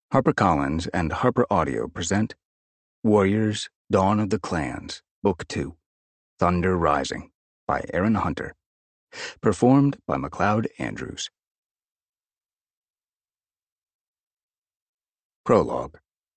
HarperCollins and Harper Audio present Warriors, Dawn of the Clans, Book 2, Thunder Rising, by Aaron Hunter. Performed by MacLeod Andrews. Prologue.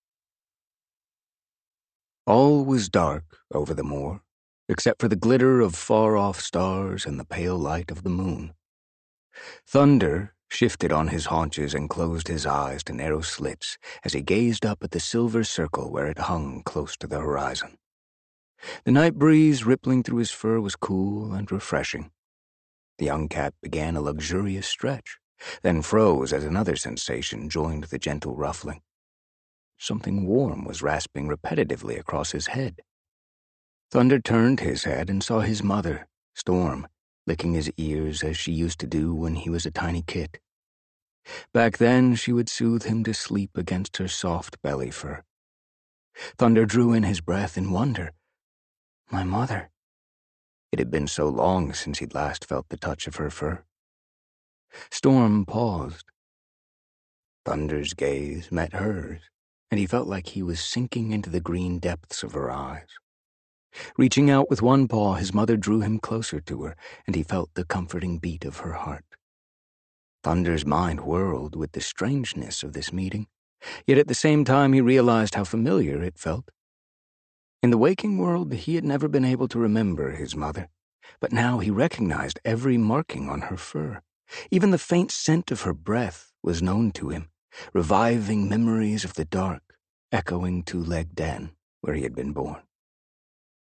All was dark over the moor, except for the glitter of far-off stars and the pale light of the moon. Thunder shifted on his haunches and closed his eyes to narrow slits as he gazed up at the silver circle where it hung close to the horizon. The night breeze rippling through his fur was cool and refreshing. The young cat began a luxurious stretch, then froze as another sensation joined the gentle ruffling. Something warm was rasping repetitively across his head. Thunder turned his head and saw his mother, Storm, licking his ears as she used to do when he was a tiny kit. Back then, she would soothe him to sleep against her soft belly fur. Thunder drew in his breath in wonder. My mother. It had been so long since he'd last felt the touch of her fur. Storm paused. Thunder's gaze met hers, and he felt like he was sinking into the green depths of her eyes. Reaching out with one paw, his mother drew him closer to her, and he felt the comforting beat of her heart. Thunder's mind whirled with the strangeness of this meeting, yet at the same time he realized how familiar it felt. In the waking world, he had never been able to remember his mother, but now he recognized every marking on her fur. Even the faint scent of her breath was known to him, reviving memories of the dark, echoing Two-Leg Den, where he had been born.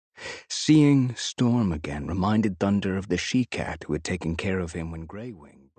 Seeing Storm again reminded Thunder of the she-cat who had taken care of him when Greywing